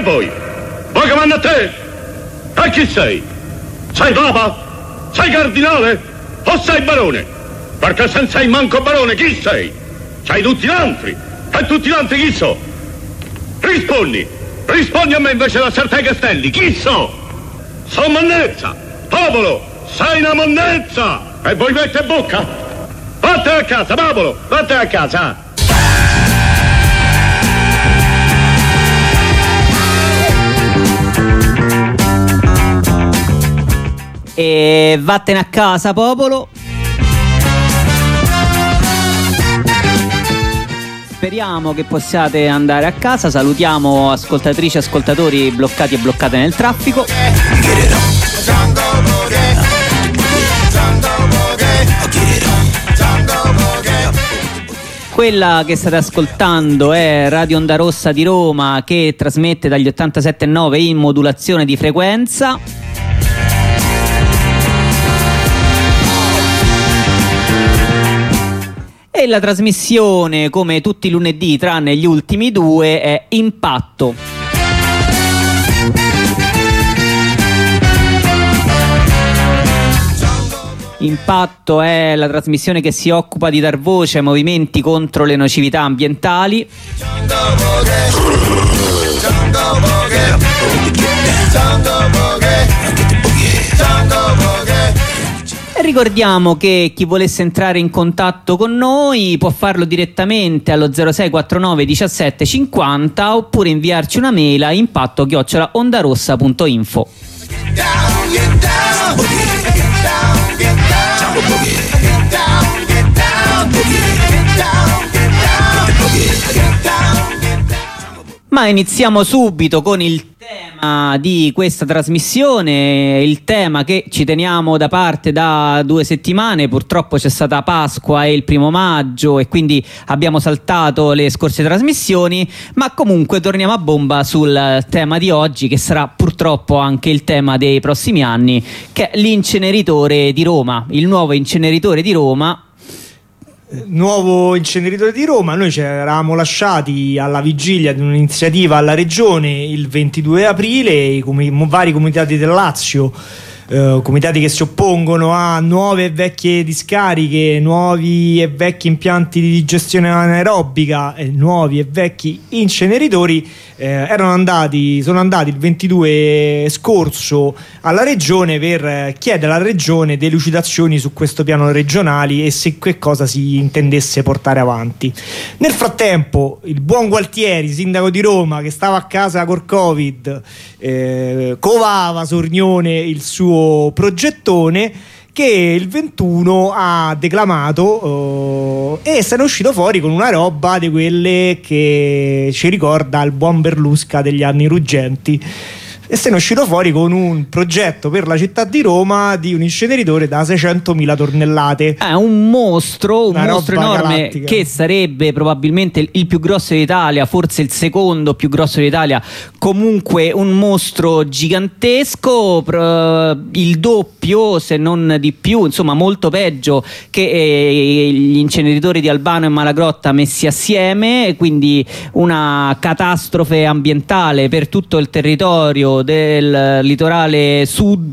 vuoi? Vuoi che manda a te? E chi sei? Sei papa? Sei cardinale? O sei barone? Perché se non sei manco barone, chi sei? Sei tutti gli altri. E tutti gli altri chi so? Rispondi a me invece da Sartei Castelli, chi so? Sono monnezza, popolo, sei una monnezza! E vuoi mettere bocca? Vattene a casa, popolo, vattene a casa! E vattene a casa, popolo. Speriamo che possiate andare a casa. Salutiamo ascoltatrici e ascoltatori bloccati e bloccate nel traffico. Quella che state ascoltando è Radio Onda Rossa di Roma, che trasmette dagli 87.9 in modulazione di frequenza. E la trasmissione, come tutti i lunedì tranne gli ultimi due, è Impatto. Impatto è la trasmissione che si occupa di dar voce ai movimenti contro le nocività ambientali. Ricordiamo che chi volesse entrare in contatto con noi può farlo direttamente allo 0649 17 50 oppure inviarci una mail a impatto@ondarossa.info. Ma iniziamo subito con il tema di questa trasmissione, il tema che ci teniamo da parte da 2 settimane. Purtroppo c'è stata Pasqua e il 1° maggio e quindi abbiamo saltato le scorse trasmissioni, ma comunque torniamo a bomba sul tema di oggi, che sarà purtroppo anche il tema dei prossimi anni, che è l'inceneritore di Roma, il nuovo inceneritore di Roma. Nuovo inceneritore di Roma. Noi ci eravamo lasciati alla vigilia di un'iniziativa alla Regione il 22 aprile, i vari comitati del Lazio, comitati che si oppongono a nuove e vecchie discariche, nuovi e vecchi impianti di gestione anaerobica e nuovi e vecchi inceneritori, sono andati il 22 scorso alla Regione per chiedere alla Regione delucidazioni su questo piano regionali e se che cosa si intendesse portare avanti. Nel frattempo il buon Gualtieri, sindaco di Roma, che stava a casa col Covid, covava Sornione il suo progettone, che il 21 ha declamato e se ne è uscito fuori con una roba di quelle che ci ricorda il buon Berlusca degli anni ruggenti, e se ne è uscito fuori con un progetto per la città di Roma di un inceneritore da 600.000 tonnellate. È un mostro enorme, galattica, che sarebbe probabilmente il più grosso d'Italia, forse il secondo più grosso d'Italia, comunque un mostro gigantesco, il doppio se non di più, insomma molto peggio che gli inceneritori di Albano e Malagrotta messi assieme, quindi una catastrofe ambientale per tutto il territorio del litorale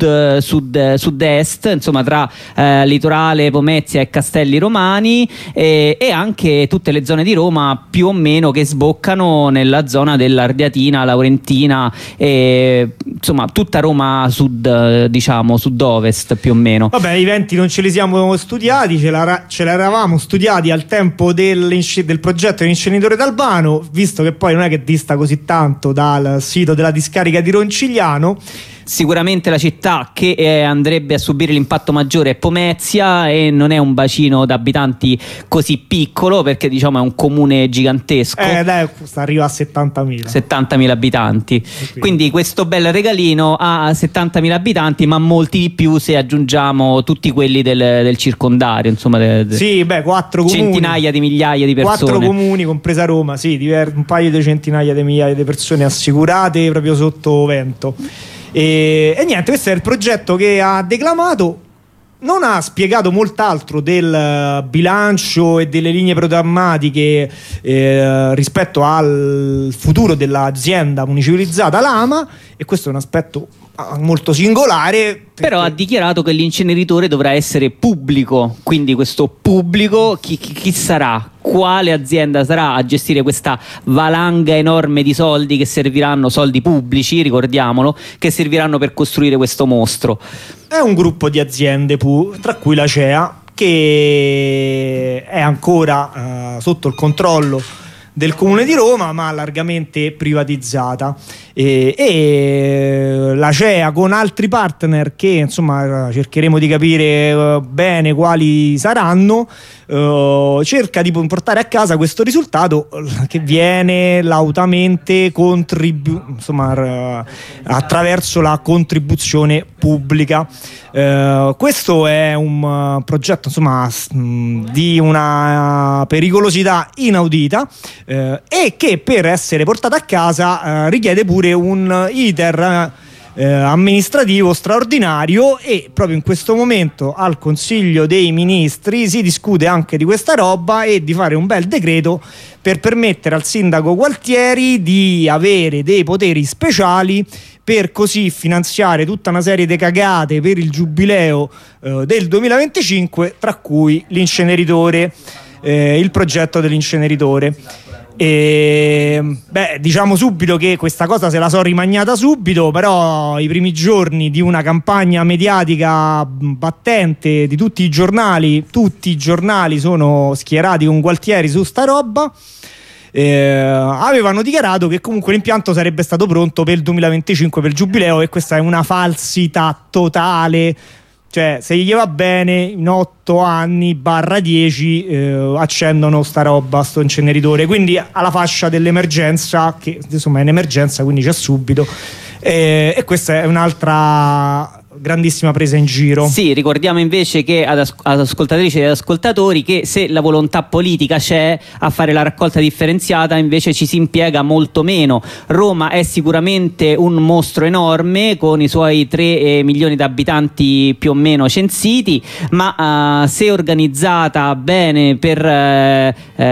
sud-est, insomma tra litorale, Pomezia e Castelli Romani, e anche tutte le zone di Roma più o meno che sboccano nella zona dell'Ardeatina, Laurentina, e insomma tutta Roma sud, diciamo sud-ovest più o meno. Vabbè, i venti non ce li siamo studiati, ce l'eravamo studiati al tempo del progetto dell'inceneritore d'Albano, visto che poi non è che dista così tanto dal sito della discarica di Roncigliano. Sicuramente la città che andrebbe a subire l'impatto maggiore è Pomezia, e non è un bacino d'abitanti così piccolo, perché diciamo è un comune gigantesco. Arriva a 70.000 abitanti. Quindi questo bel regalino ha 70.000 abitanti, ma molti di più se aggiungiamo tutti quelli del circondario, insomma 4 comuni, centinaia di migliaia di persone. 4 comuni compresa Roma, un paio di centinaia di migliaia di persone assicurate proprio sotto vento. E niente, questo è il progetto che ha declamato. non ha spiegato molt'altro del bilancio e delle linee programmatiche rispetto al futuro dell'azienda municipalizzata Lama, e questo è un aspetto molto singolare. Però ha dichiarato che l'inceneritore dovrà essere pubblico, quindi questo pubblico chi sarà? Quale azienda sarà a gestire questa valanga enorme di soldi che serviranno, soldi pubblici, ricordiamolo, che serviranno per costruire questo mostro? È un gruppo di aziende, tra cui la CEA, che è ancora sotto il controllo del Comune di Roma, ma largamente privatizzata, e la CEA con altri partner che insomma cercheremo di capire bene quali saranno, cerca di portare a casa questo risultato che viene lautamente attraverso la contribuzione pubblica. Questo è un progetto insomma di una pericolosità inaudita, e che per essere portato a casa richiede pure un iter amministrativo straordinario, e proprio in questo momento al Consiglio dei Ministri si discute anche di questa roba e di fare un bel decreto per permettere al sindaco Gualtieri di avere dei poteri speciali per così finanziare tutta una serie di cagate per il giubileo del 2025, tra cui l'inceneritore, il progetto dell'inceneritore. Diciamo subito che questa cosa se la so rimagnata subito, però i primi giorni di una campagna mediatica battente di tutti i giornali sono schierati con Gualtieri su sta roba. Avevano dichiarato che comunque l'impianto sarebbe stato pronto per il 2025, per il giubileo, e questa è una falsità totale. Cioè, se gli va bene, in 8 anni /10 accendono sta roba, sto inceneritore, quindi alla fascia dell'emergenza, che insomma è un'emergenza, quindi c'è subito, e questa è un'altra grandissima presa in giro. Sì, ricordiamo invece che ad ascoltatrici ed ascoltatori che se la volontà politica c'è a fare la raccolta differenziata, invece ci si impiega molto meno. Roma è sicuramente un mostro enorme con i suoi 3 milioni di abitanti più o meno censiti, ma se organizzata bene per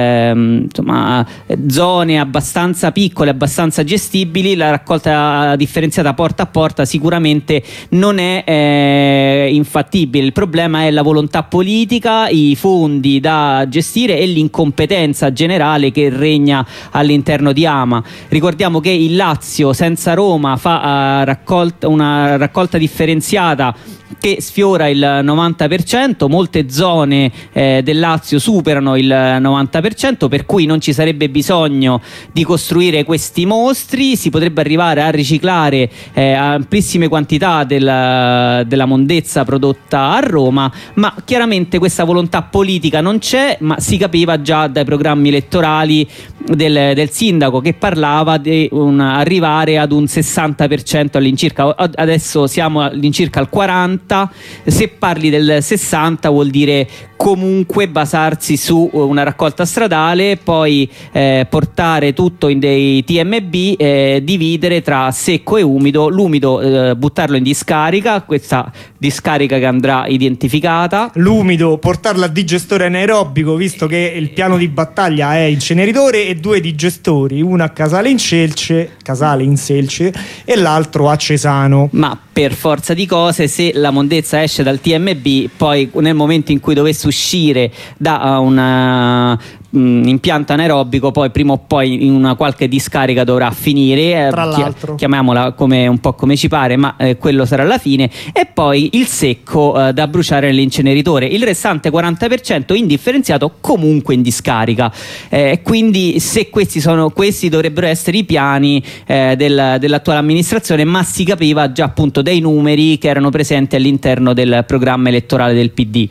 zone abbastanza piccole, abbastanza gestibili, la raccolta differenziata porta a porta sicuramente non è infattibile. Il problema è la volontà politica, i fondi da gestire e l'incompetenza generale che regna all'interno di Ama. Ricordiamo che il Lazio senza Roma fa una raccolta differenziata che sfiora il 90%, molte zone del Lazio superano il 90%, per cui non ci sarebbe bisogno di costruire questi mostri, si potrebbe arrivare a riciclare amplissime quantità della mondezza prodotta a Roma, ma chiaramente questa volontà politica non c'è, ma si capiva già dai programmi elettorali del sindaco, che parlava di arrivare ad un 60% all'incirca. Adesso siamo all'incirca al 40%. Se parli del 60 vuol dire comunque basarsi su una raccolta stradale, poi portare tutto in dei TMB, dividere tra secco e umido, l'umido buttarlo in discarica, questa discarica che andrà identificata, l'umido portarlo a digestore anaerobico, visto che il piano di battaglia è inceneritore e 2 digestori, uno a Casale in Selce e l'altro a Cesano. Ma per forza di cose, se la mondezza esce dal TMB, poi nel momento in cui dovesse uscire da un impianto anaerobico, poi prima o poi in una qualche discarica dovrà finire, tra l'altro chiamiamola un po' come ci pare, ma quello sarà la fine, e poi il secco da bruciare nell'inceneritore, il restante 40% indifferenziato comunque in discarica. Quindi se questi dovrebbero essere i piani dell'attuale amministrazione, ma si capiva già appunto dai numeri che erano presenti all'interno del programma elettorale del PD.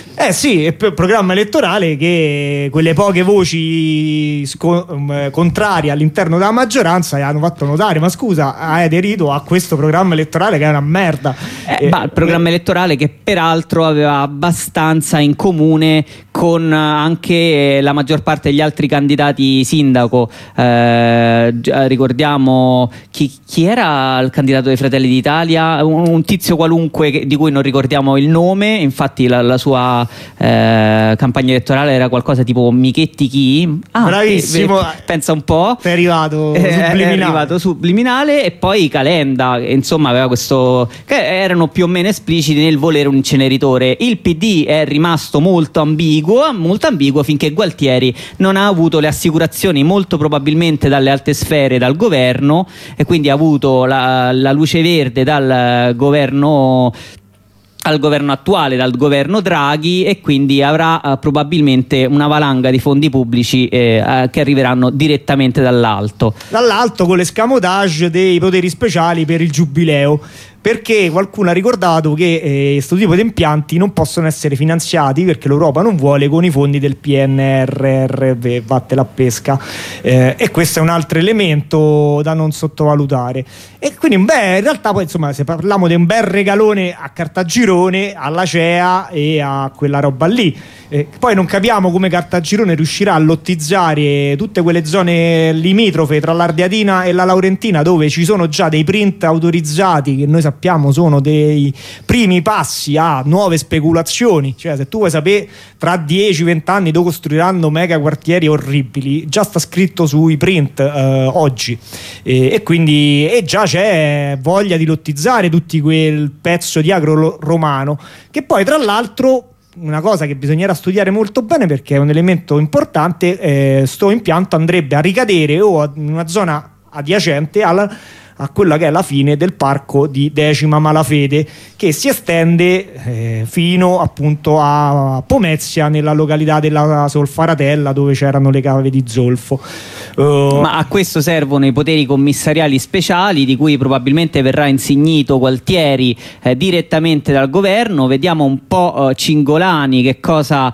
Sì, è il programma elettorale che quelle poche voci contrarie all'interno della maggioranza hanno fatto notare: ma scusa, hai aderito a questo programma elettorale che è una merda. Il programma elettorale che peraltro aveva abbastanza in comune con anche la maggior parte degli altri candidati sindaco. Ricordiamo chi era il candidato dei Fratelli d'Italia, un tizio qualunque di cui non ricordiamo il nome, infatti la sua campagna elettorale era qualcosa tipo Michetti chi? Bravissimo, pensa un po', è arrivato subliminale. E poi Calenda, insomma, aveva questo, che erano più o meno espliciti nel volere un inceneritore. Il PD è rimasto molto ambiguo finché Gualtieri non ha avuto le assicurazioni, molto probabilmente dalle alte sfere, dal governo, e quindi ha avuto la luce verde dal governo attuale, dal governo Draghi, e quindi avrà probabilmente una valanga di fondi pubblici che arriveranno direttamente dall'alto con l'escamotage dei poteri speciali per il giubileo, perché qualcuno ha ricordato che questo tipo di impianti non possono essere finanziati, perché l'Europa non vuole, con i fondi del PNRR, vattela a pesca, e questo è un altro elemento da non sottovalutare. E quindi in realtà poi, insomma, se parliamo di un bel regalone a Cartagirone, alla CEA e a quella roba lì, poi non capiamo come Cartagirone riuscirà a lottizzare tutte quelle zone limitrofe tra l'Ardeatina e la Laurentina, dove ci sono già dei print autorizzati che noi sappiamo sono dei primi passi a nuove speculazioni. Cioè, se tu vuoi sapere tra 10-20 anni dove costruiranno mega quartieri orribili, già sta scritto sui print oggi, e quindi già c'è voglia di lottizzare tutti quel pezzo di agro romano, che poi tra l'altro, una cosa che bisognerà studiare molto bene perché è un elemento importante, sto impianto andrebbe a ricadere in una zona adiacente a quella che è la fine del parco di Decima Malafede, che si estende fino appunto a Pomezia, nella località della Solfaratella, dove c'erano le cave di zolfo. Ma a questo servono i poteri commissariali speciali, di cui probabilmente verrà insignito Gualtieri direttamente dal governo. Vediamo un po' Cingolani che cosa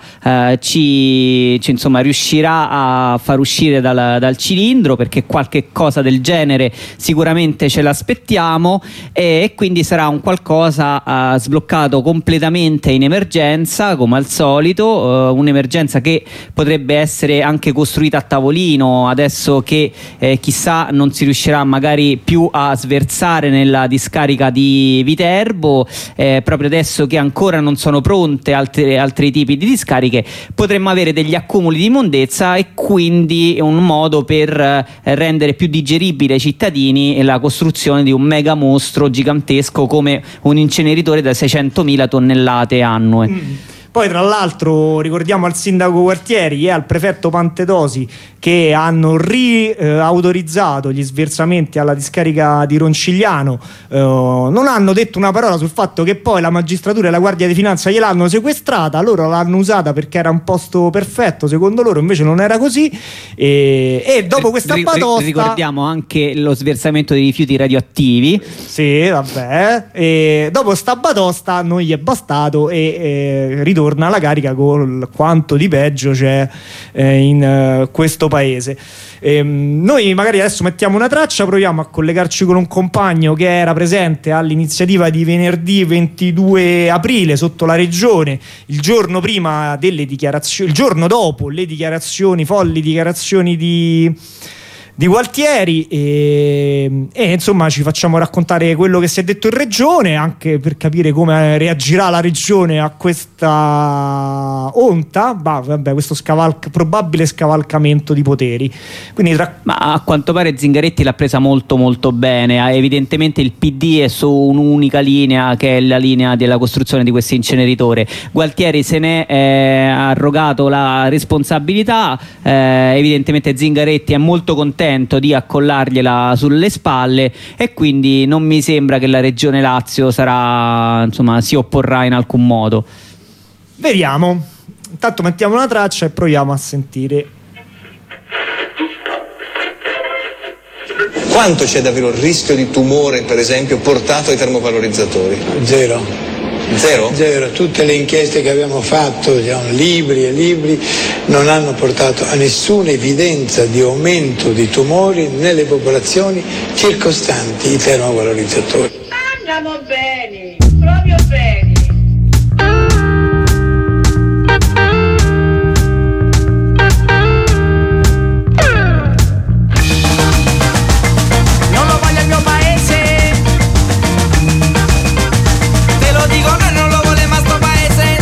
insomma riuscirà a far uscire dal cilindro, perché qualche cosa del genere sicuramente ce l'aspettiamo, e quindi sarà un qualcosa sbloccato completamente in emergenza, come al solito, un'emergenza che potrebbe essere anche costruita a tavolino, adesso che chissà non si riuscirà magari più a sversare nella discarica di Viterbo, proprio adesso che ancora non sono pronte altri tipi di discariche, potremmo avere degli accumuli di immondezza, e quindi un modo per rendere più digeribile ai cittadini la costruzione di un mega mostro gigantesco come un inceneritore da 600.000 tonnellate annue. Poi tra l'altro ricordiamo al sindaco Gualtieri e al prefetto Pantetosi che hanno riautorizzato gli sversamenti alla discarica di Roncigliano. Non hanno detto una parola sul fatto che poi la magistratura e la Guardia di Finanza gliel'hanno sequestrata, loro l'hanno usata perché era un posto perfetto secondo loro, invece non era così, e dopo questa batosta ricordiamo anche lo sversamento di rifiuti radioattivi. Sì, vabbè, e dopo sta batosta non gli è bastato e ritorna alla carica con quanto di peggio c'è in questo paese. Noi magari adesso mettiamo una traccia, proviamo a collegarci con un compagno che era presente all'iniziativa di venerdì 22 aprile sotto la regione, il giorno prima delle dichiarazioni, il giorno dopo le folli dichiarazioni di Gualtieri, e insomma ci facciamo raccontare quello che si è detto in regione, anche per capire come reagirà la regione a questa onta, questo probabile scavalcamento di poteri. Quindi ma a quanto pare Zingaretti l'ha presa molto molto bene. Evidentemente il PD è su un'unica linea, che è la linea della costruzione di questo inceneritore. Gualtieri se ne è arrogato la responsabilità, evidentemente Zingaretti è molto contento di accollargliela sulle spalle, e quindi non mi sembra che la regione Lazio si opporrà in alcun modo. Vediamo. Intanto mettiamo una traccia e proviamo a sentire. Quanto c'è davvero il rischio di tumore, per esempio, portato ai termovalorizzatori? Zero. Zero? Zero. Tutte le inchieste che abbiamo fatto, libri e libri, non hanno portato a nessuna evidenza di aumento di tumori nelle popolazioni circostanti i termovalorizzatori. Andiamo bene, proprio bene. Non lo voglio al mio paese. Te lo dico, noi non lo volemo a sto paese.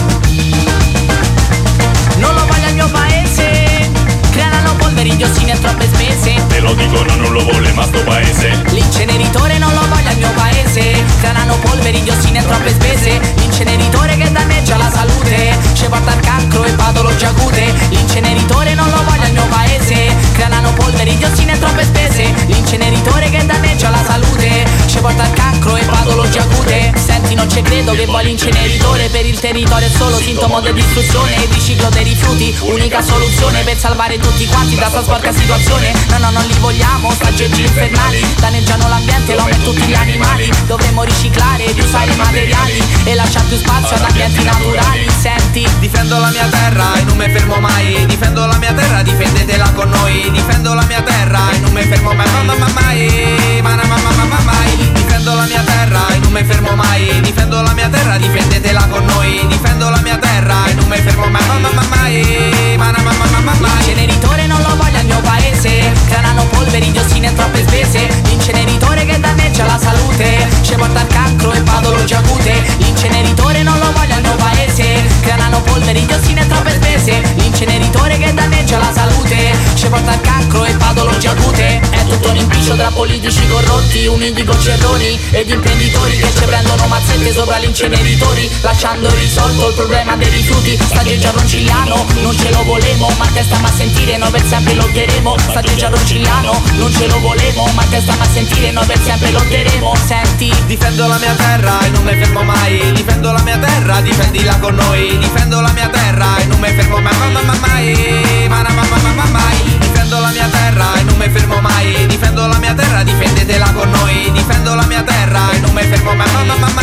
Non lo voglio al mio paese. Creano polveri, diossine e troppe spese. Te lo dico, non lo volemo a sto paese. L'inceneritore non lo voglio al mio paese. Creano polveri, diossine e troppe spese. L'inceneritore che danneggia la salute, ci porta al cancro e patologie acute. L'inceneritore non lo voglio al mio paese. Creano polveri, diossine e troppe spese. L'inceneritore che danneggia la salute, ci porta al cancro e patologie acute. Senti, non ci credo che vuoi l'inceneritore. Per il territorio è solo sintomo di distruzione. Il riciclo dei rifiuti, unica soluzione per salvare tutti quanti da sta sporca situazione. No, non li vogliamo, sta aggeggi infernali, danneggiano l'ambiente, l'uomo e tutti gli animali. Dovremmo riciclare e riusare i materiali e lasciare più spazio ad ambienti naturali. Senti, difendo la mia terra e non mi fermo mai. Difendo la mia terra, difendetela con noi. Difendo la mia terra e non mi fermo mai. Mai. Difendo la mia terra e non mi fermo mai. Difendo la mia terra, difendetela con noi. Difendo la mia terra e non mi fermo mai. l'inceneritore non lo voglio al mio paese. Creano polveri, diossine e troppe spese. L'inceneritore che danneggia la salute, ci porta al cancro e patologie acute. L'inceneritore non lo voglio al mio paese. Creano polveri, diossine e troppe spese. L'inceneritore che danneggia la salute, ci porta al cancro e patologie acute. È tutto un impiccio tra politici corrotti, uniti con cerroni ed imprenditori che ci prendono mazzette sopra gli inceneritori, lasciando irrisolto il problema dei rifiuti. Stageggia ronciliano, non ce lo volevo, ma te stiamo a sentire, noi per sempre lotteremo. Stageggia ronciliano, non ce lo volevo, ma te stiamo a sentire, noi per sempre lotteremo. Senti, difendo la mia terra e non mi fermo mai. Difendo la mia terra, difendila con noi. Difendo la mia terra e non mi fermo mai. Difendo la mia terra e non mi fermo mai. Difendo la mia terra, difendetela con noi. Difendo la mia terra e non mi fermo mai.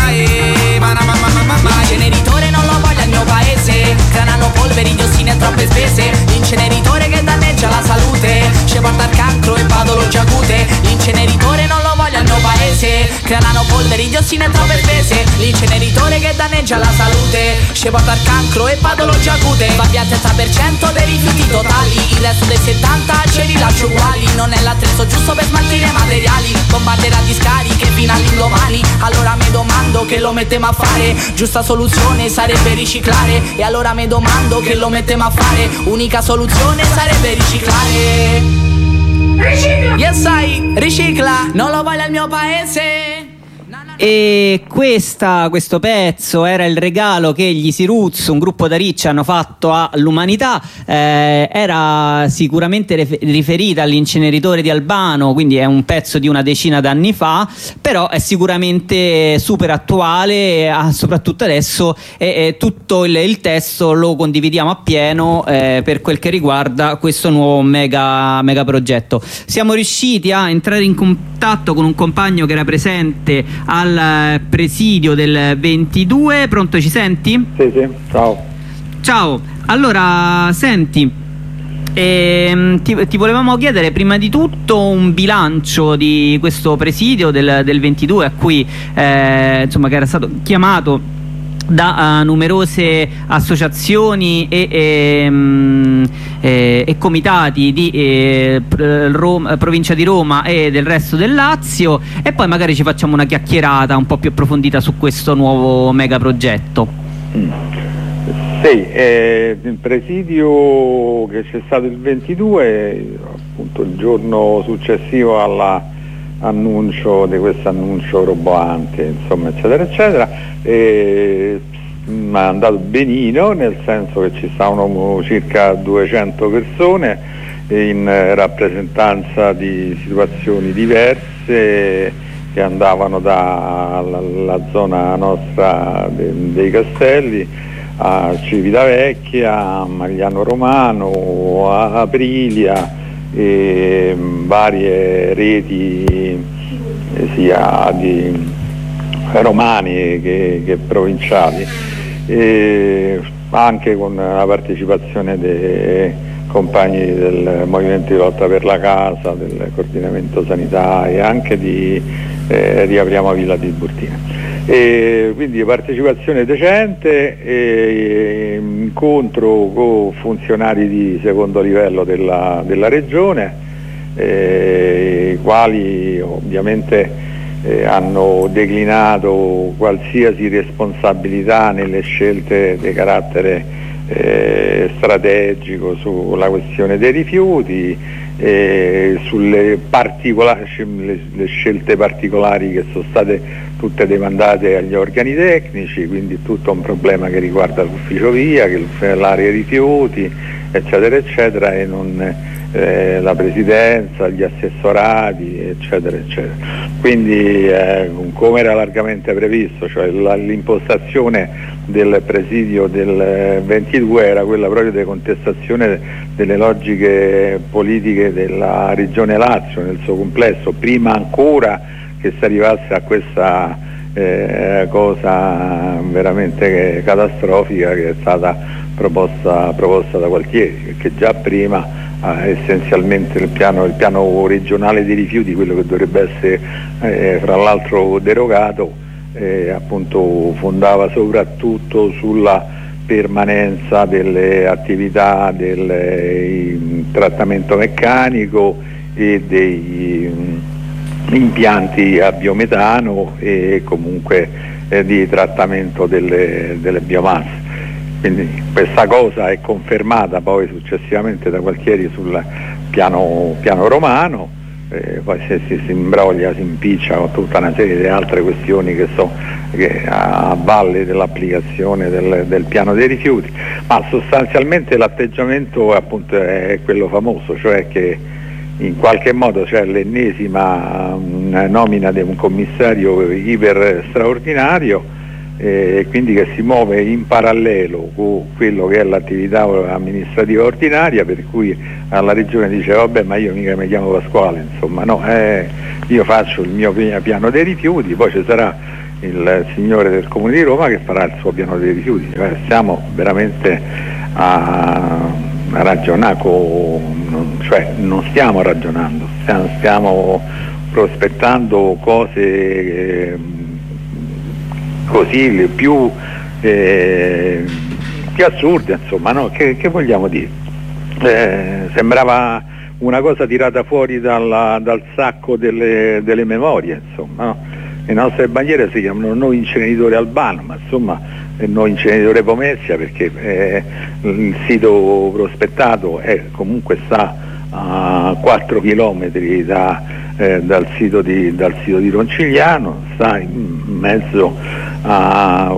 L'inceneritore non lo voglio al mio paese. Creano polveri, diossine e troppe spese. L'inceneritore che danneggia la salute, ci porta al cancro e patologie acute. L'inceneritore non lo voglio al mio paese. Creano polveri, diossine e troppe spese. L'inceneritore che danneggia la salute, ci porta al cancro e patologie acute. Va via il 30% dei rifiuti totali, il resto dei 70 ce li lascio uguali. Non è l'attrezzo giusto per smaltire materiali, combatterà discariche fino all'indomani. Allora mi domando che lo mettiamo a fare. Giusta soluzione sarebbe riciclare. E allora mi domando che lo mettiamo a fare. Unica soluzione sarebbe riciclare. Ricicla! Yes, sai, ricicla. Non lo voglio al mio paese. E questo pezzo era il regalo che gli Siruz, un gruppo da Ricci, hanno fatto all'umanità. Era sicuramente riferita all'inceneritore di Albano, quindi è un pezzo di una decina d'anni fa, però è sicuramente super attuale, soprattutto adesso. Tutto il testo lo condividiamo appieno per quel che riguarda questo nuovo mega progetto. Siamo riusciti a entrare in contatto con un compagno che era presente al presidio del 22. Pronto, ci senti? Sì, ciao. Allora, senti, ti volevamo chiedere prima di tutto un bilancio di questo presidio del 22 a cui insomma, che era stato chiamato da numerose associazioni e comitati di provincia di Roma e del resto del Lazio, e poi magari ci facciamo una chiacchierata un po' più approfondita su questo nuovo mega progetto. Sì, il presidio che c'è stato il 22, appunto il giorno successivo all'annuncio di questo annuncio roboante, insomma, eccetera eccetera, è andato benino, nel senso che ci stavano circa 200 persone in rappresentanza di situazioni diverse che andavano dalla zona nostra dei Castelli a Civitavecchia, a Magliano Romano, a Aprilia, e varie reti sia di romani che provinciali, anche con la partecipazione dei compagni del Movimento di Lotta per la Casa, del Coordinamento Sanitario, anche di Riapriamo Villa Tiburtina. Quindi partecipazione decente, incontro con funzionari di secondo livello della regione, i quali ovviamente hanno declinato qualsiasi responsabilità nelle scelte di carattere strategico sulla questione dei rifiuti, sulle le scelte particolari che sono state tutte demandate agli organi tecnici, quindi tutto un problema che riguarda l'ufficio via, l'area rifiuti, eccetera eccetera, e non la presidenza, gli assessorati, eccetera eccetera. Quindi come era largamente previsto, cioè l'impostazione del presidio del 22 era quella proprio di contestazione delle logiche politiche della regione Lazio nel suo complesso, prima ancora che si arrivasse a questa cosa veramente catastrofica che è stata proposta da Gualtieri, perché già prima essenzialmente il piano regionale dei rifiuti, quello che dovrebbe essere fra l'altro derogato, appunto fondava soprattutto sulla permanenza delle attività del trattamento meccanico e dei impianti a biometano e comunque di trattamento delle biomasse. Quindi questa cosa è confermata poi successivamente da Gualtieri sul piano romano, poi se si imbroglia, si impiccia con tutta una serie di altre questioni che a valle dell'applicazione del piano dei rifiuti, ma sostanzialmente l'atteggiamento appunto è quello famoso, cioè che in qualche modo c'è l'ennesima nomina di un commissario iper straordinario, quindi che si muove in parallelo con quello che è l'attività amministrativa ordinaria, per cui alla regione dice vabbè, ma io mica mi chiamo Pasquale, insomma no, io faccio il mio piano dei rifiuti, poi ci sarà il signore del Comune di Roma che farà il suo piano dei rifiuti. Stiamo veramente a ragionare, cioè non stiamo ragionando, stiamo prospettando cose così più assurde, insomma, no? Che vogliamo dire? Sembrava una cosa tirata fuori dal sacco delle memorie, insomma, no? Le nostre bandiere si chiamano No Inceneritore Albano, ma insomma No Inceneritore Pomezia, perché il sito prospettato comunque sta a 4 chilometri dal sito di Roncigliano, sta in mezzo a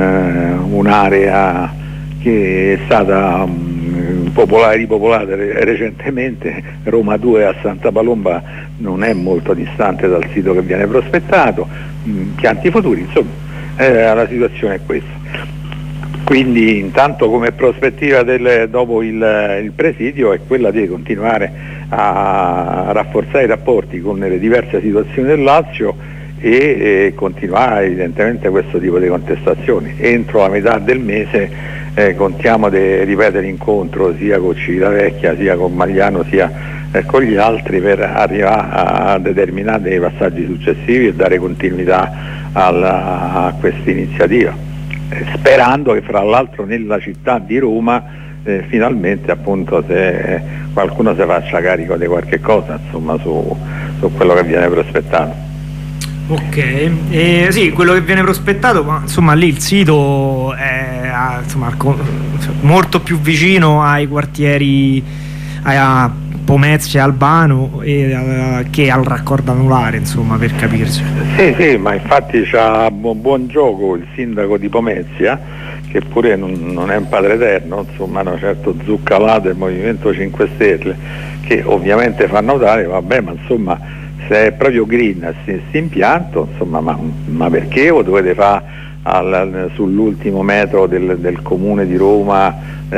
un'area che è stata ripopolata recentemente. Roma 2 a Santa Palomba non è molto distante dal sito che viene prospettato, pianti futuri, insomma la situazione è questa. Quindi intanto come prospettiva dopo il presidio è quella di continuare a rafforzare i rapporti con le diverse situazioni del Lazio e continuare evidentemente questo tipo di contestazioni. Entro la metà del mese contiamo di ripetere l'incontro sia con Civitavecchia, sia con Magliano, sia con gli altri, per arrivare a determinati passaggi successivi e dare continuità a questa iniziativa, sperando che fra l'altro nella città di Roma finalmente appunto se qualcuno si faccia carico di qualche cosa, insomma, su quello che viene prospettato. Ok, sì, quello che viene prospettato, ma insomma lì il sito è molto più vicino ai quartieri, a Pomezia, Albano, che al raccordo anulare, insomma, per capirsi. Sì, ma infatti c'ha buon gioco il sindaco di Pomezia, che pure non è un padre eterno, insomma, no, certo Zuccalato del Movimento 5 Stelle, che ovviamente fa notare, vabbè, ma insomma se è proprio green questo impianto, insomma, ma perché lo dovete fare sull'ultimo metro del comune di Roma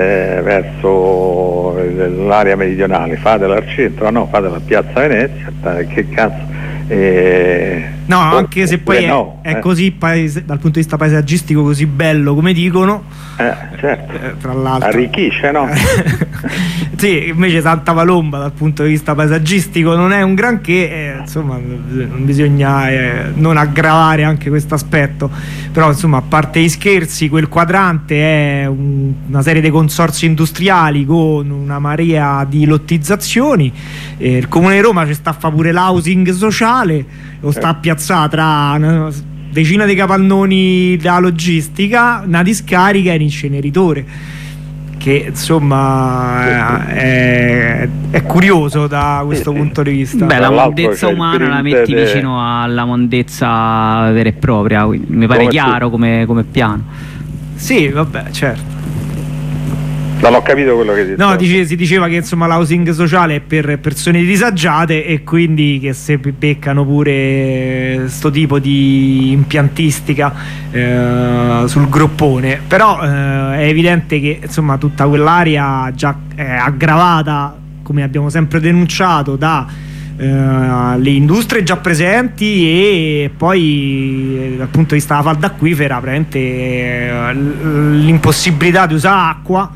verso l'area meridionale? Fatelo al centro, no, fatelo a Piazza Venezia, che cazzo, No, anche se poi è così dal punto di vista paesaggistico così bello come dicono. Certo. Tra l'altro arricchisce, no? Sì, invece Santa Palomba dal punto di vista paesaggistico non è un granché, insomma non bisogna non aggravare anche questo aspetto, però insomma, a parte gli scherzi, quel quadrante è una serie di consorzi industriali con una marea di lottizzazioni. Il Comune di Roma ci sta a fa pure l'housing sociale, lo sta a piazzare tra una decina di capannoni da logistica, una discarica e un inceneritore, che insomma è curioso da questo punto di vista. Beh, la mondezza umana la metti vicino alla mondezza vera e propria, quindi mi pare chiaro come piano. Sì, vabbè, certo. Non ho capito quello che dici. No, si diceva che insomma l'housing sociale è per persone disagiate e quindi che se beccano pure sto tipo di impiantistica sul groppone. Però è evidente che insomma tutta quell'area già è aggravata, come abbiamo sempre denunciato, da le industrie già presenti, e poi dal punto di vista della falda acquifera l'impossibilità di usare acqua.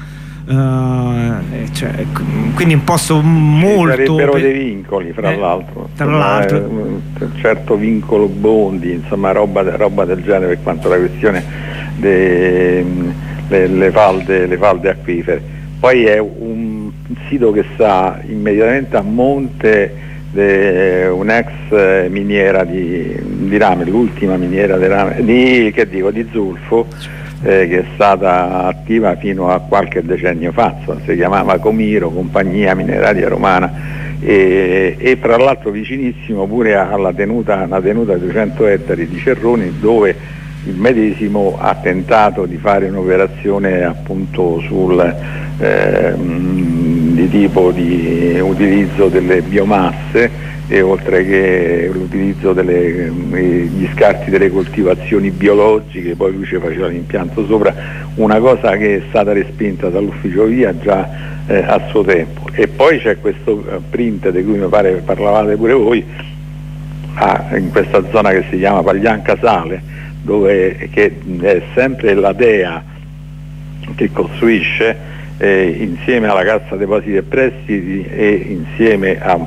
Quindi un posto molto sarebbero dei vincoli, fra l'altro un certo vincolo Bondi, insomma roba del genere per quanto la questione delle falde acquifere. Poi è un sito che sta immediatamente a monte un'ex miniera di rame, l'ultima miniera di zolfo, che è stata attiva fino a qualche decennio fa, si chiamava Comiro, Compagnia Mineraria Romana, e fra l'altro vicinissimo pure alla tenuta di 200 ettari di Cerroni, dove il medesimo ha tentato di fare un'operazione appunto di tipo di utilizzo delle biomasse, e oltre che l'utilizzo degli scarti delle coltivazioni biologiche, poi lui ci faceva l'impianto sopra, una cosa che è stata respinta dall'ufficio VIA già a suo tempo. E poi c'è questo print di cui mi pare parlavate pure voi, in questa zona che si chiama Paglianca Sale, che è sempre la DEA che costruisce, insieme alla Cassa Depositi e Prestiti e insieme a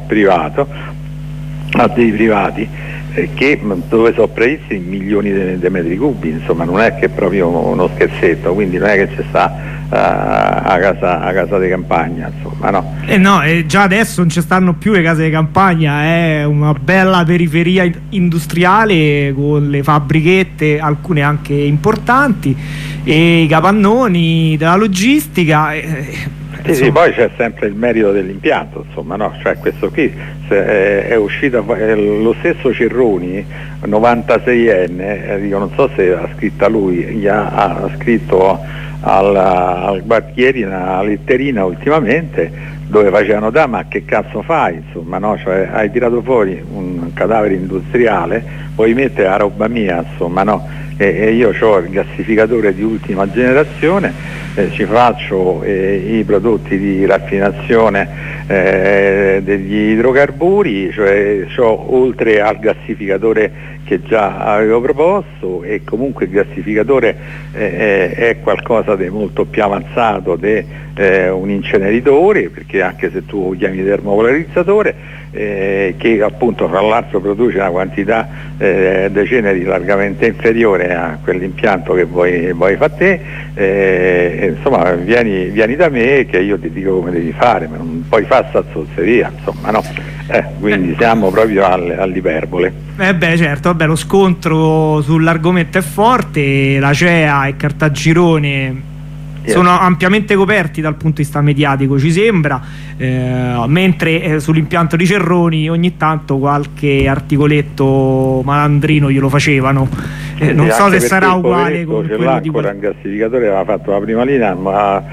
dei privati, dove sono previsti milioni di metri cubi, insomma non è che è proprio uno scherzetto, quindi non è che ci sta a casa di campagna, insomma, no? Già adesso non ci stanno più le case di campagna, è una bella periferia industriale con le fabbrichette, alcune anche importanti, e i capannoni della logistica. Sì, poi c'è sempre il merito dell'impianto, insomma, no? Cioè questo qui è uscito lo stesso Cerroni, 96enne, non so se ha scritto a lui, ha scritto al Gualtieri una letterina ultimamente, dove facevano ma che cazzo fai, insomma, no? Cioè, hai tirato fuori un cadavere industriale, puoi mettere la roba mia, insomma, no? E io ho il gassificatore di ultima generazione, ci faccio i prodotti di raffinazione degli idrocarburi, cioè oltre al gassificatore che già avevo proposto, e comunque il gassificatore è qualcosa di molto più avanzato di un inceneritore, perché anche se tu lo chiami termopolarizzatore, che appunto fra l'altro produce una quantità di ceneri largamente inferiore a quell'impianto che vuoi fare te, insomma vieni da me che io ti dico come devi fare, ma non puoi fare sta zozzeria, insomma, no? Quindi siamo proprio all'iperbole. Certo, lo scontro sull'argomento è forte, la CEA e Cartagirone sono ampiamente coperti dal punto di vista mediatico, ci sembra, mentre sull'impianto di Cerroni ogni tanto qualche articoletto malandrino glielo facevano. Non so se sarà uguale con quello di il gassificatore aveva fatto la prima linea, ma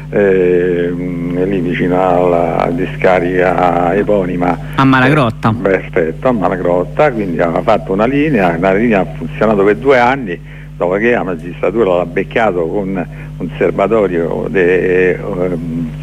lì vicino alla discarica eponima a Malagrotta. Perfetto, a Malagrotta, quindi aveva fatto una linea ha funzionato per 2 anni, dopodiché la magistratura l'ha beccato con un serbatorio di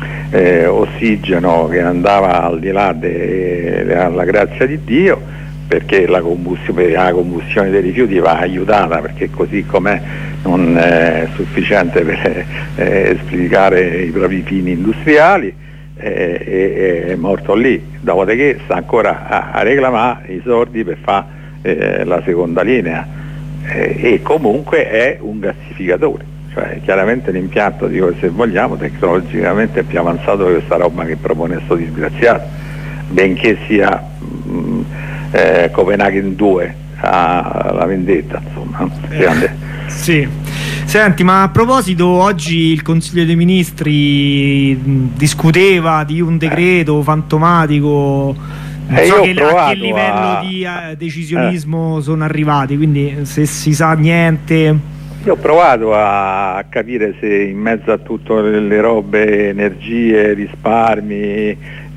ossigeno che andava al di là della grazia di Dio, perché la combustione dei rifiuti va aiutata, perché così com'è non è sufficiente per esplicare i propri fini industriali, è morto lì, dopodiché sta ancora a reclamare i soldi per fare la seconda linea, e comunque è un gassificatore, cioè chiaramente l'impianto, dico, se vogliamo, tecnologicamente è più avanzato di questa roba che propone sto disgraziato, benché sia Copenaghen 2 la vendetta, insomma. Sì. Senti, ma a proposito, oggi il Consiglio dei Ministri discuteva di un decreto fantomatico, non so a che livello di decisionismo sono arrivati, quindi se si sa niente. Io ho provato a capire se in mezzo a tutte le robe, energie, risparmi,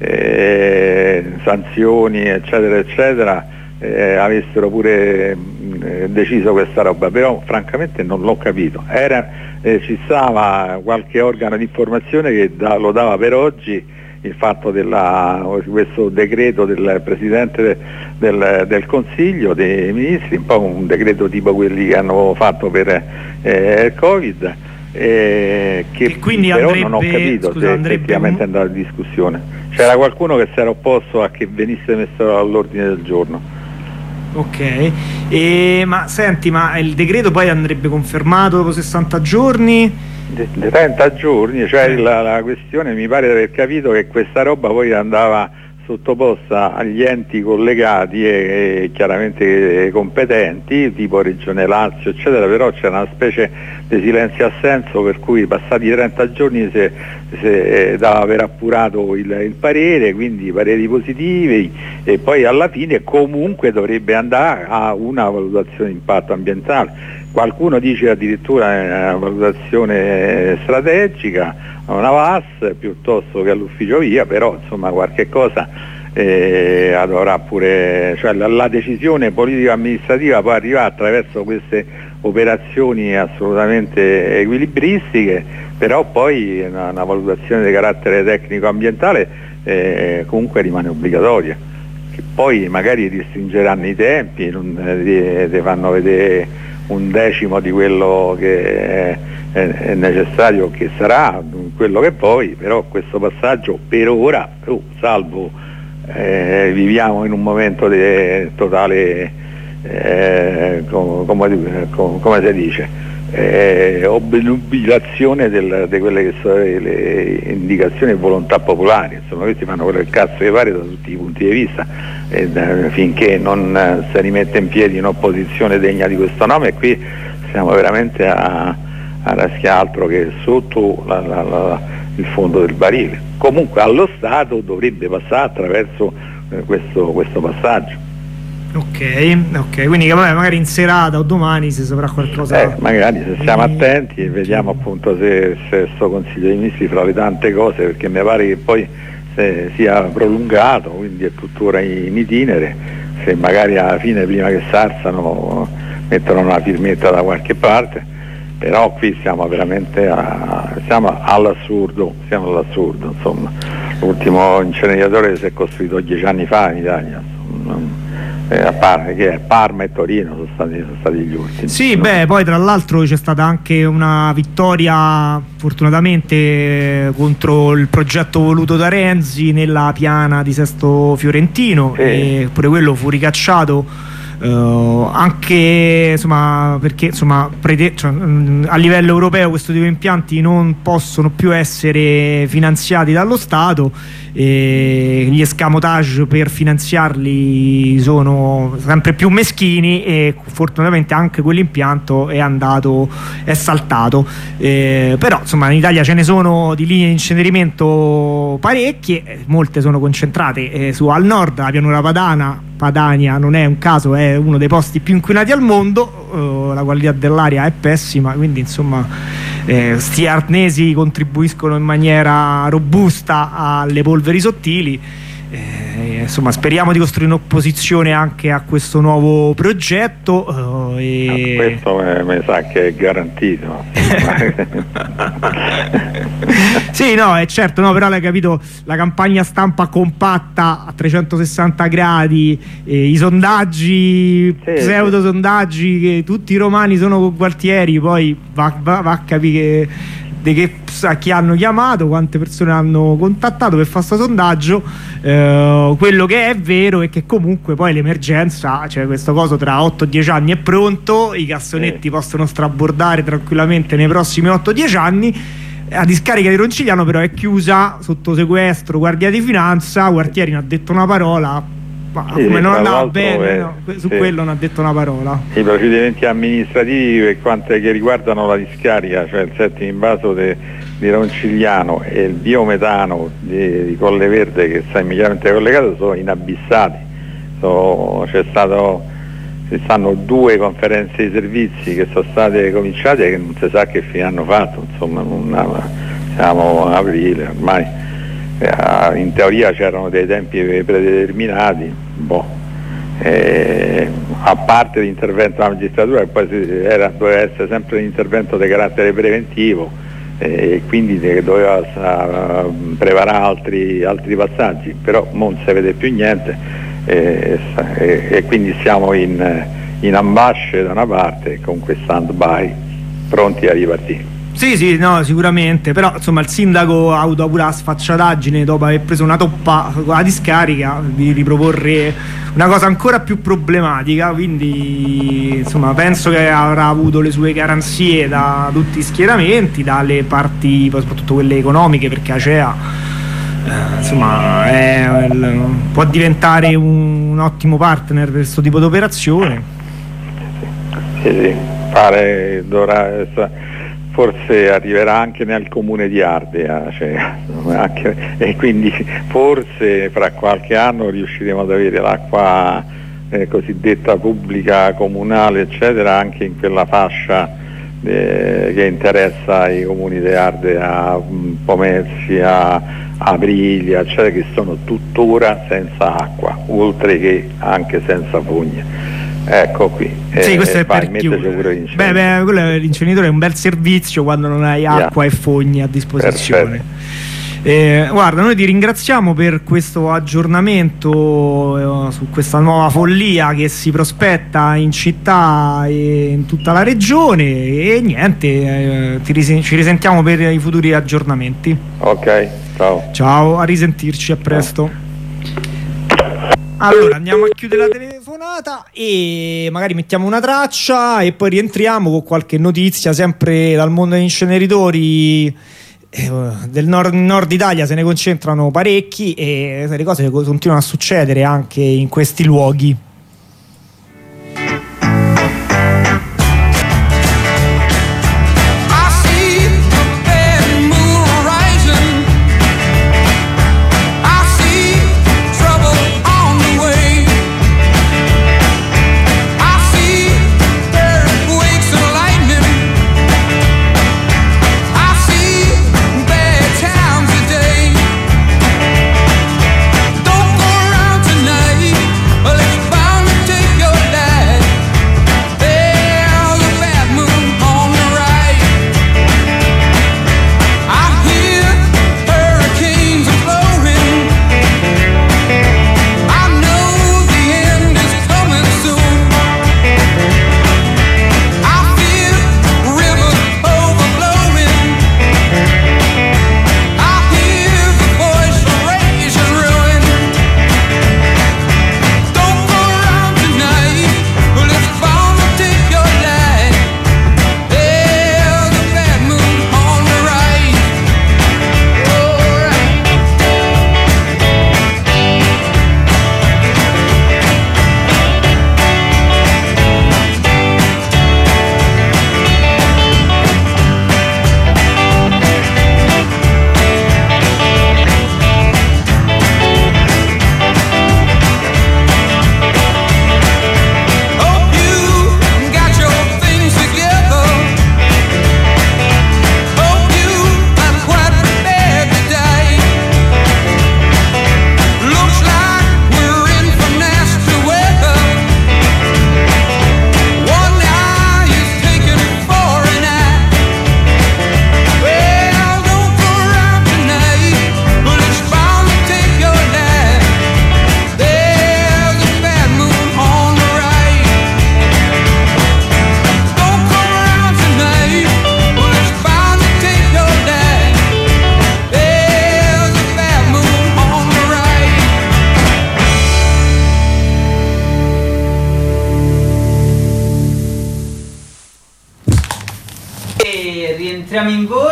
sanzioni, eccetera eccetera, avessero pure deciso questa roba, però francamente non l'ho capito. Ci stava qualche organo di informazione che lo dava per oggi il fatto questo decreto del Presidente del Consiglio dei Ministri, un po' un decreto tipo quelli che hanno fatto per il Covid, che quindi però non ho capito se effettivamente è andata in discussione. C'era qualcuno che si era opposto a che venisse messo all'ordine del giorno. Ok, ma senti, ma il decreto poi andrebbe confermato dopo 60 giorni? 30 giorni, cioè la questione, mi pare di aver capito che questa roba poi andava sottoposta agli enti collegati e chiaramente competenti, tipo Regione Lazio eccetera, però c'era una specie di silenzio assenso, per cui passati 30 giorni si dava per appurato il parere, quindi pareri positivi, e poi alla fine comunque dovrebbe andare a una valutazione di impatto ambientale. Qualcuno dice addirittura una valutazione strategica, una VAS piuttosto che all'ufficio via, però insomma qualche cosa avrà pure, cioè la decisione politica amministrativa poi arriva attraverso queste operazioni assolutamente equilibristiche, però poi una valutazione di carattere tecnico ambientale comunque rimane obbligatoria, che poi magari restringeranno i tempi, ti fanno vedere un decimo di quello che è necessario, che sarà quello che poi, però questo passaggio per ora, salvo viviamo in un momento di totale come si dice, obnubilazione di quelle che sono le indicazioni e volontà popolari, insomma questi fanno quello che cazzo gli pare da tutti i punti di vista, finché non si rimette in piedi un'opposizione degna di questo nome, e qui siamo veramente a raschiare altro che sotto il fondo del barile. Comunque allo Stato dovrebbe passare attraverso questo passaggio. Ok, quindi magari in serata o domani si saprà qualcosa. Magari se stiamo attenti e vediamo appunto se sto Consiglio dei Ministri, fra le tante cose, perché mi pare che poi sia prolungato, quindi è tuttora in itinere, se magari alla fine prima che sarsano mettono una firmetta da qualche parte, però qui siamo veramente siamo all'assurdo, insomma. L'ultimo inceneritore si è costruito 10 anni fa in Italia, insomma. Parma e Torino sono stati gli ultimi. Sì, poi tra l'altro c'è stata anche una vittoria fortunatamente contro il progetto voluto da Renzi nella piana di Sesto Fiorentino, e pure quello fu ricacciato. Anche insomma perché insomma a livello europeo questo tipo di impianti non possono più essere finanziati dallo Stato, e gli escamotage per finanziarli sono sempre più meschini, e fortunatamente anche quell'impianto è saltato, però insomma in Italia ce ne sono di linee di incenerimento parecchie, molte sono concentrate al nord, la pianura Padania non è un caso, è uno dei posti più inquinati al mondo, la qualità dell'aria è pessima, quindi insomma sti arnesi contribuiscono in maniera robusta alle polveri sottili, insomma speriamo di costruire un'opposizione anche a questo nuovo progetto, questo mi sa che è garantito. Sì, no, è certo, no, però l'hai capito, la campagna stampa compatta a 360 gradi, i sondaggi, pseudo sondaggi, che tutti i romani sono con Gualtieri, poi va a capire a chi hanno chiamato, quante persone hanno contattato per fare questo sondaggio. Quello che è vero è che comunque poi l'emergenza, cioè questo coso tra 8-10 anni è pronto, i cassonetti possono strabordare tranquillamente nei prossimi 8-10 anni. La discarica di Roncigliano però è chiusa sotto sequestro, guardia di finanza. Gualtieri non ha detto una parola, ma come non andava bene, su quello non ha detto una parola. I procedimenti amministrativi per quanto che riguardano la discarica, cioè il settimo invaso di Roncigliano e il biometano di Colleverde, che sta immediatamente collegato, sono inabissati. Ci stanno 2 conferenze di servizi che sono state cominciate e che non si sa che fine hanno fatto, insomma siamo a aprile ormai, in teoria c'erano dei tempi predeterminati, a parte l'intervento della magistratura, che poi doveva essere sempre un intervento di carattere preventivo, e quindi doveva preparare altri passaggi, però non si vede più niente. E quindi siamo in ambasce da una parte con quei stand-by pronti a ripartire. Sì, no, sicuramente, però insomma il sindaco ha avuto pure la sfacciataggine, dopo aver preso una toppa con la discarica, di riproporre una cosa ancora più problematica, quindi insomma penso che avrà avuto le sue garanzie da tutti gli schieramenti, dalle parti soprattutto quelle economiche, perché Acea insomma può diventare un ottimo partner per questo tipo di operazione. Sì, pare forse arriverà anche nel comune di Ardea, e quindi forse fra qualche anno riusciremo ad avere l'acqua cosiddetta pubblica, comunale, eccetera, anche in quella fascia che interessa i comuni di Ardea, Pomezia, Aprilia, eccetera, che sono tuttora senza acqua, oltre che anche senza fogne. Ecco qui. Sì, questo è per chiudere. Quello è l'inceneritore, è un bel servizio quando non hai acqua e fogne a disposizione. Guarda, noi ti ringraziamo per questo aggiornamento su questa nuova follia che si prospetta in città e in tutta la regione, e niente, ci risentiamo per i futuri aggiornamenti. Ok, ciao, a risentirci, a presto. Allora andiamo a chiudere la telefonata e magari mettiamo una traccia e poi rientriamo con qualche notizia sempre dal mondo degli inceneritori. Del nord Italia se ne concentrano parecchi e le cose continuano a succedere anche in questi luoghi. Don't go around tonight, let's buy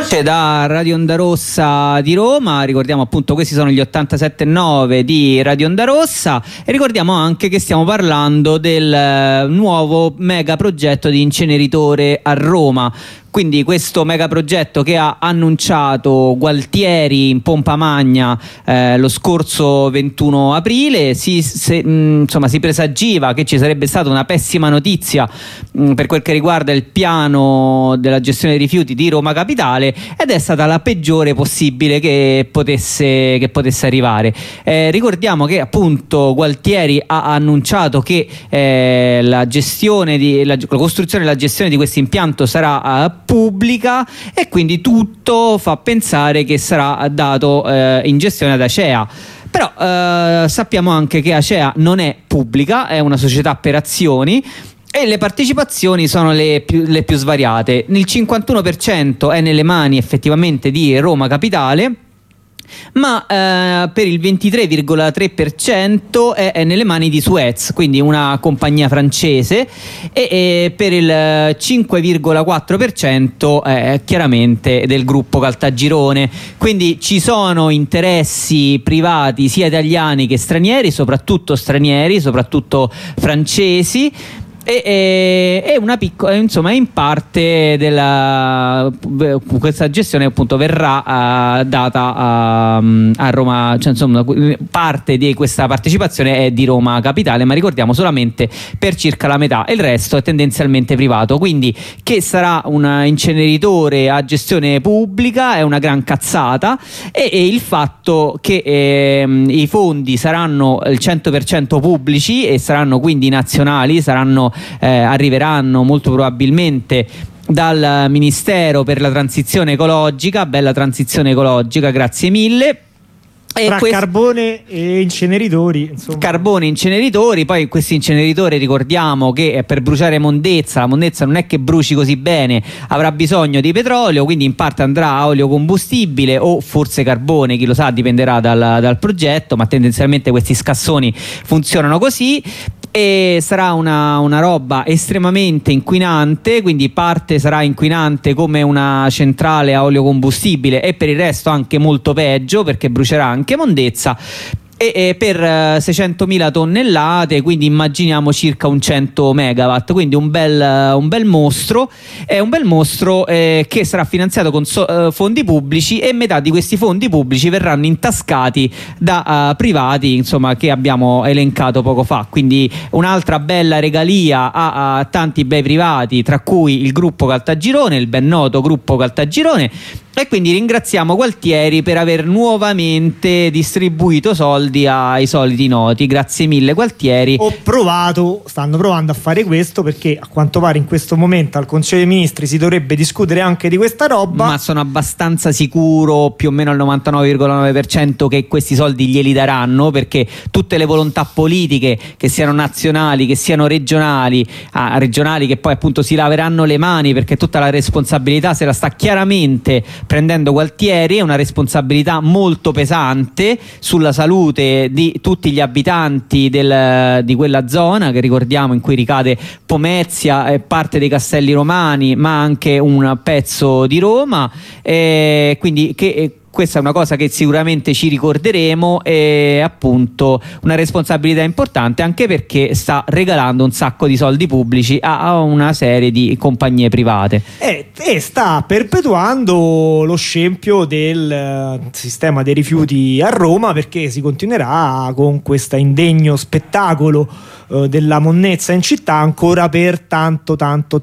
Voce da Radio Onda Rossa di Roma. Ricordiamo appunto questi sono gli 87.9 di Radio Onda Rossa e ricordiamo anche che stiamo parlando del nuovo mega progetto di inceneritore a Roma. Quindi questo mega progetto che ha annunciato Gualtieri in pompa magna lo scorso 21 aprile, si presagiva che ci sarebbe stata una pessima notizia per quel che riguarda il piano della gestione dei rifiuti di Roma Capitale, ed è stata la peggiore possibile che potesse arrivare. Ricordiamo che appunto Gualtieri ha annunciato che la costruzione e la gestione di questo impianto sarà pubblica, e quindi tutto fa pensare che sarà dato in gestione ad Acea. Però sappiamo anche che Acea non è pubblica, è una società per azioni e le partecipazioni sono le più svariate. Il 51% è nelle mani effettivamente di Roma Capitale, ma per il 23,3% è nelle mani di Suez, quindi una compagnia francese, e per il 5,4% è chiaramente del gruppo Caltagirone. Quindi ci sono interessi privati sia italiani che stranieri, soprattutto francesi. E una piccola, insomma, in parte questa gestione appunto verrà data a Roma, cioè insomma parte di questa partecipazione è di Roma Capitale, ma ricordiamo solamente per circa la metà, e il resto è tendenzialmente privato. Quindi che sarà un inceneritore a gestione pubblica è una gran cazzata, e il fatto che i fondi saranno il 100% pubblici e saranno quindi nazionali, arriveranno molto probabilmente dal Ministero per la transizione ecologica. Bella transizione ecologica, grazie mille. Tra carbone e inceneritori, insomma. Carbone e inceneritori. Poi questi inceneritori, ricordiamo che per bruciare Mondezza, la Mondezza non è che bruci così bene, avrà bisogno di petrolio, quindi in parte andrà a olio combustibile o forse carbone, chi lo sa, dipenderà dal progetto, ma tendenzialmente questi scassoni funzionano così. E sarà una roba estremamente inquinante, quindi parte sarà inquinante come una centrale a olio combustibile e per il resto anche molto peggio, perché brucerà anche Mondezza. E per 600.000 tonnellate, quindi immaginiamo circa un 100 megawatt, quindi un bel mostro. È un bel mostro che sarà finanziato con fondi pubblici, e metà di questi fondi pubblici verranno intascati da privati, insomma, che abbiamo elencato poco fa. Quindi un'altra bella regalia a tanti bei privati, tra cui il gruppo Caltagirone, il ben noto gruppo Caltagirone. E quindi ringraziamo Gualtieri per aver nuovamente distribuito soldi ai soliti noti. Grazie mille Gualtieri. Stanno provando a fare questo, perché a quanto pare in questo momento al Consiglio dei Ministri si dovrebbe discutere anche di questa roba. Ma sono abbastanza sicuro, più o meno al 99,9%, che questi soldi glieli daranno, perché tutte le volontà politiche, che siano nazionali, che siano regionali che poi appunto si laveranno le mani, perché tutta la responsabilità se la sta chiaramente prendendo Gualtieri. È una responsabilità molto pesante sulla salute di tutti gli abitanti di quella zona, che ricordiamo in cui ricade Pomezia e parte dei Castelli Romani, ma anche un pezzo di Roma, quindi questa è una cosa che sicuramente ci ricorderemo, e appunto una responsabilità importante, anche perché sta regalando un sacco di soldi pubblici a una serie di compagnie private e sta perpetuando lo scempio del sistema dei rifiuti a Roma, perché si continuerà con questo indegno spettacolo della monnezza in città ancora per tanto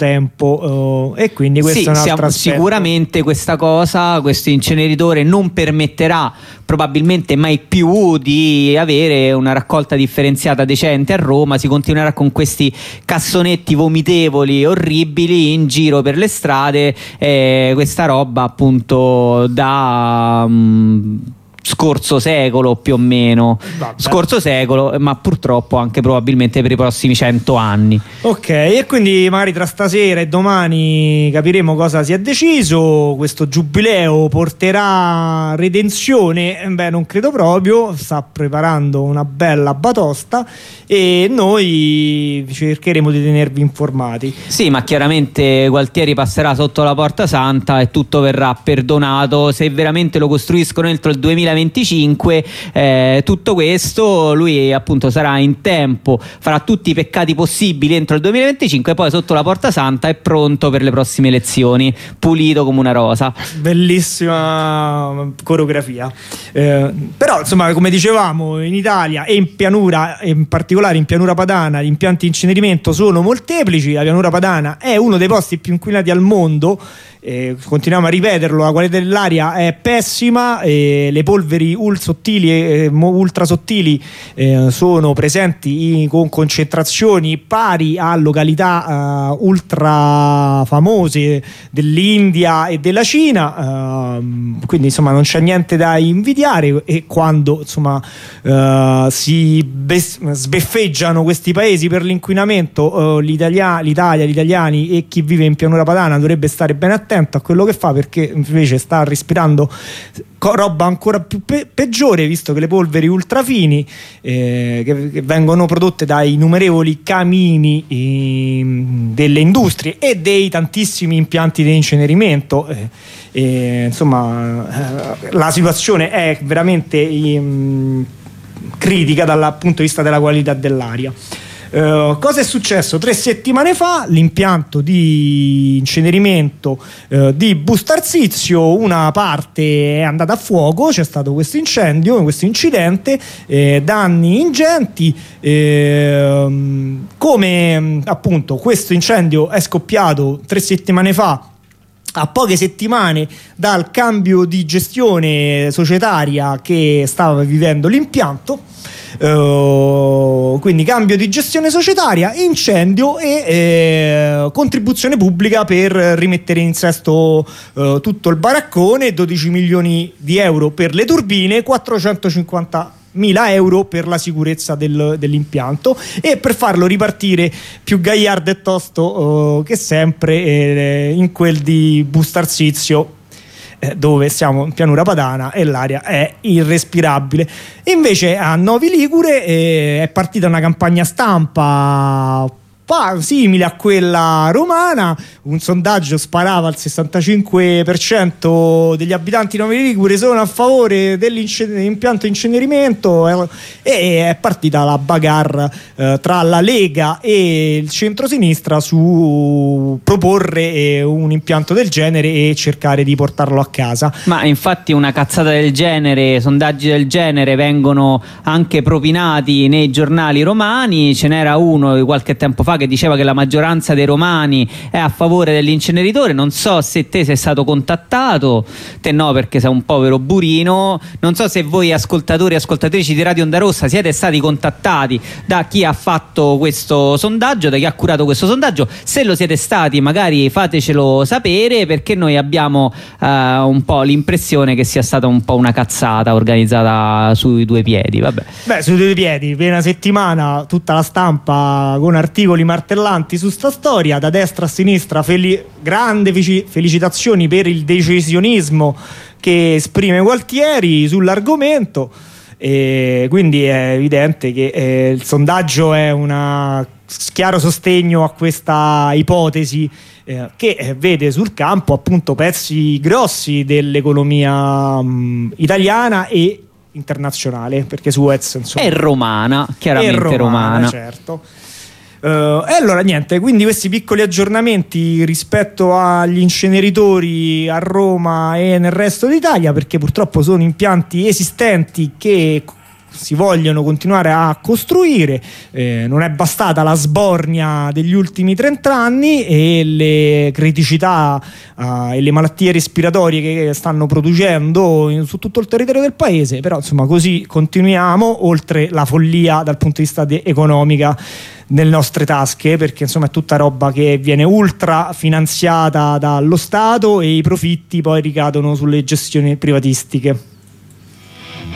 tempo, e quindi questo è un altro aspetto. Sicuramente questo inceneritore non permetterà probabilmente mai più di avere una raccolta differenziata decente a Roma. Si continuerà con questi cassonetti vomitevoli orribili in giro per le strade, questa roba appunto da scorso secolo più o meno. Vabbè. Scorso secolo, ma purtroppo anche probabilmente per i prossimi 100 anni. Ok, e quindi magari tra stasera e domani capiremo cosa si è deciso. Questo giubileo porterà redenzione? Beh, non credo proprio. Sta preparando una bella batosta e noi cercheremo di tenervi informati. Sì, ma chiaramente Gualtieri passerà sotto la Porta Santa e tutto verrà perdonato. Se veramente lo costruiscono entro il 2025, tutto questo, lui appunto sarà in tempo, farà tutti i peccati possibili entro il 2025 e poi sotto la Porta Santa è pronto per le prossime elezioni, pulito come una rosa. Bellissima coreografia. Però insomma, come dicevamo, in Italia e in pianura, in particolare in pianura padana, gli impianti di incenerimento sono molteplici. La pianura padana è uno dei posti più inquinati al mondo. Continuiamo a ripeterlo, la qualità dell'aria è pessima, le polveri ultra sottili sono presenti con concentrazioni pari a località ultra famose dell'India e della Cina, quindi insomma non c'è niente da invidiare. E quando insomma si sbeffeggiano questi paesi per l'inquinamento, l'Italia, gli italiani e chi vive in pianura padana dovrebbe stare ben attento a quello che fa, perché invece sta respirando roba ancora più peggiore, visto che le polveri ultrafini che vengono prodotte dai innumerevoli camini delle industrie e dei tantissimi impianti di incenerimento, insomma la situazione è veramente critica dal punto di vista della qualità dell'aria. Cosa è successo? 3 settimane fa l'impianto di incenerimento di Bustarsizio, una parte è andata a fuoco, c'è stato questo incidente, danni ingenti, come appunto questo incendio è scoppiato 3 settimane fa, a poche settimane dal cambio di gestione societaria che stava vivendo l'impianto. Quindi cambio di gestione societaria, incendio e contribuzione pubblica per rimettere in sesto tutto il baraccone, 12 milioni di euro per le turbine, 450.000 euro per la sicurezza dell'impianto, e per farlo ripartire più gagliardo e tosto che sempre in quel di Bustarsizio, dove siamo in pianura padana e l'aria è irrespirabile. Invece a Novi Ligure è partita una campagna stampa simile a quella romana. Un sondaggio sparava al 65% degli abitanti di Novi Ligure sono a favore dell'impianto incenerimento, e è partita la bagarre tra la Lega e il centrosinistra su proporre un impianto del genere e cercare di portarlo a casa. Ma infatti una cazzata del genere, sondaggi del genere vengono anche propinati nei giornali romani. Ce n'era uno di qualche tempo fa che diceva che la maggioranza dei romani è a favore dell'inceneritore. Non so se te sei stato contattato, te no, perché sei un povero burino. Non so se voi ascoltatori e ascoltatrici di Radio Onda Rossa siete stati contattati da chi ha fatto questo sondaggio, da chi ha curato questo sondaggio. Se lo siete stati, magari fatecelo sapere, perché noi abbiamo un po' l'impressione che sia stata un po' una cazzata organizzata sui 2 piedi. Vabbè. Beh, sui 2 piedi, per una settimana tutta la stampa con articoli martellanti su sta storia, da destra a sinistra. Grande felicitazioni per il decisionismo che esprime Gualtieri sull'argomento, e quindi è evidente che il sondaggio è un chiaro sostegno a questa ipotesi, che vede sul campo appunto pezzi grossi dell'economia italiana e internazionale, perché Suez insomma è romana, chiaramente romana, certo. E allora niente, quindi questi piccoli aggiornamenti rispetto agli inceneritori a Roma e nel resto d'Italia, perché purtroppo sono impianti esistenti che si vogliono continuare a costruire. Non è bastata la sbornia degli ultimi 30 anni e le criticità e le malattie respiratorie che stanno producendo su tutto il territorio del paese. Però insomma così continuiamo, oltre la follia dal punto di vista economica nelle nostre tasche, perché insomma è tutta roba che viene ultra finanziata dallo Stato e i profitti poi ricadono sulle gestioni privatistiche.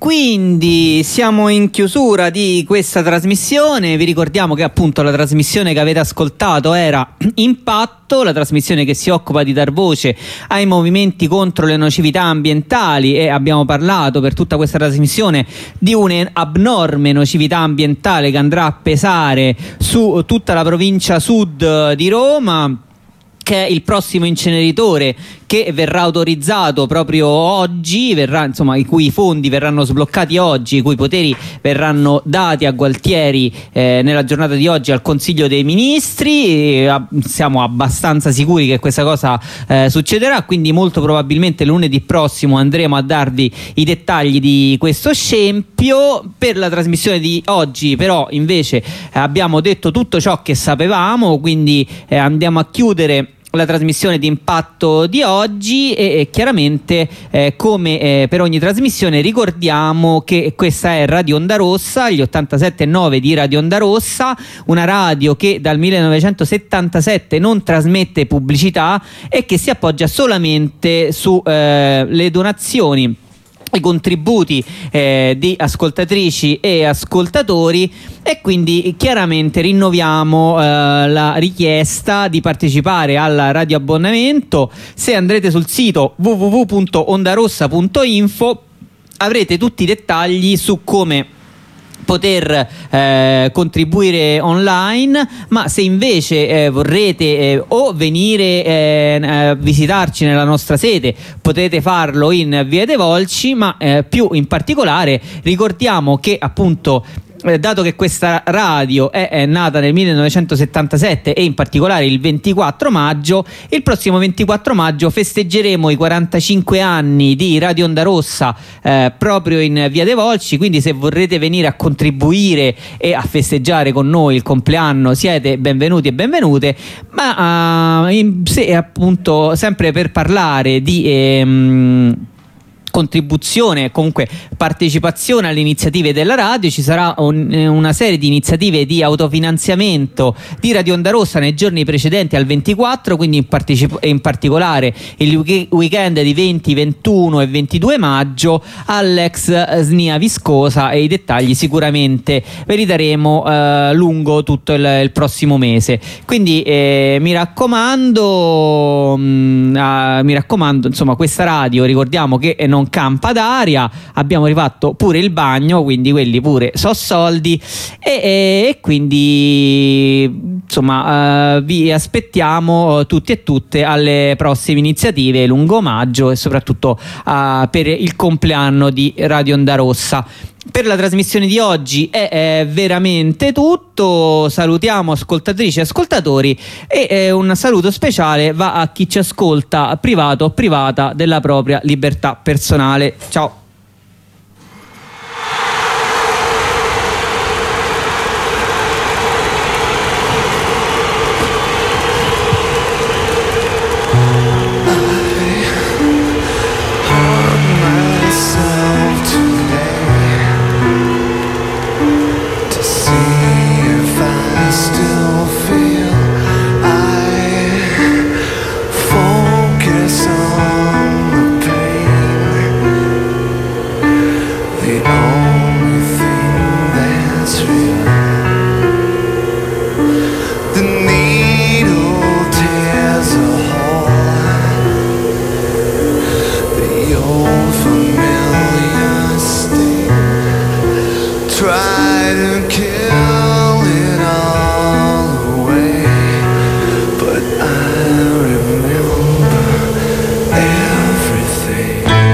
quindi siamo in chiusura di questa trasmissione. Vi ricordiamo che appunto la trasmissione che avete ascoltato era Impatto, la trasmissione che si occupa di dar voce ai movimenti contro le nocività ambientali, e abbiamo parlato per tutta questa trasmissione di un'abnorme nocività ambientale che andrà a pesare su tutta la provincia sud di Roma, che è il prossimo inceneritore che verrà autorizzato proprio oggi, i cui fondi verranno sbloccati oggi, i cui poteri verranno dati a Gualtieri nella giornata di oggi al Consiglio dei Ministri. Siamo abbastanza sicuri che questa cosa succederà, quindi molto probabilmente lunedì prossimo andremo a darvi i dettagli di questo scempio. Per la trasmissione di oggi però invece abbiamo detto tutto ciò che sapevamo, quindi andiamo a chiudere la trasmissione di Impatto di oggi e chiaramente come per ogni trasmissione ricordiamo che questa è Radio Onda Rossa, gli 87.9 di Radio Onda Rossa, una radio che dal 1977 non trasmette pubblicità e che si appoggia solamente su le donazioni, i contributi di ascoltatrici e ascoltatori, e quindi chiaramente rinnoviamo la richiesta di partecipare al radioabbonamento. Se andrete sul sito www.ondarossa.info avrete tutti i dettagli su come poter contribuire online, ma se invece vorrete o venire a visitarci nella nostra sede potete farlo in Via dei Volsci, ma più in particolare ricordiamo che appunto dato che questa radio è nata nel 1977 e in particolare il 24 maggio, il prossimo 24 maggio festeggeremo i 45 anni di Radio Onda Rossa proprio in Via dei Volsci, quindi se vorrete venire a contribuire e a festeggiare con noi il compleanno siete benvenuti e benvenute, ma se appunto sempre per parlare di contribuzione, comunque partecipazione alle iniziative della radio, ci sarà una serie di iniziative di autofinanziamento di Radio Onda Rossa nei giorni precedenti al 24, quindi in particolare il weekend di 20, 21 e 22 maggio all'ex SNIA Viscosa, e i dettagli sicuramente ve li daremo lungo tutto il prossimo mese. Quindi mi raccomando, insomma, questa radio ricordiamo che non campa d'aria, abbiamo rifatto pure il bagno, quindi quelli pure so soldi, e quindi insomma vi aspettiamo tutti e tutte alle prossime iniziative lungo maggio e soprattutto per il compleanno di Radio Onda Rossa. Per la trasmissione di oggi è veramente tutto. Salutiamo ascoltatrici e ascoltatori, e un saluto speciale va a chi ci ascolta privato o privata della propria libertà personale. Ciao.